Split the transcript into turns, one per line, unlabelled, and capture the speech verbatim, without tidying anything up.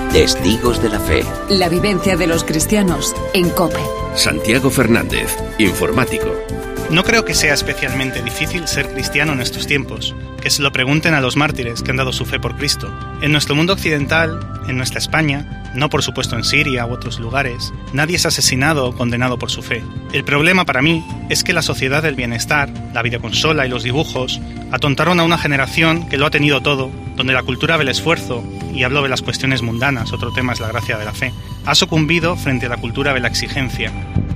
Testigos de la Fe.
La vivencia de los cristianos en COPE.
Santiago Fernández, informático.
No creo que sea especialmente difícil ser cristiano en estos tiempos. Que se lo pregunten a los mártires que han dado su fe por Cristo. En nuestro mundo occidental, en nuestra España, no por supuesto en Siria u otros lugares, nadie es asesinado o condenado por su fe. El problema para mí es que la sociedad del bienestar, la videoconsola y los dibujos atontaron a una generación que lo ha tenido todo, donde la cultura del esfuerzo, y hablo de las cuestiones mundanas, otro tema es la gracia de la fe, ha sucumbido frente a la cultura de la exigencia.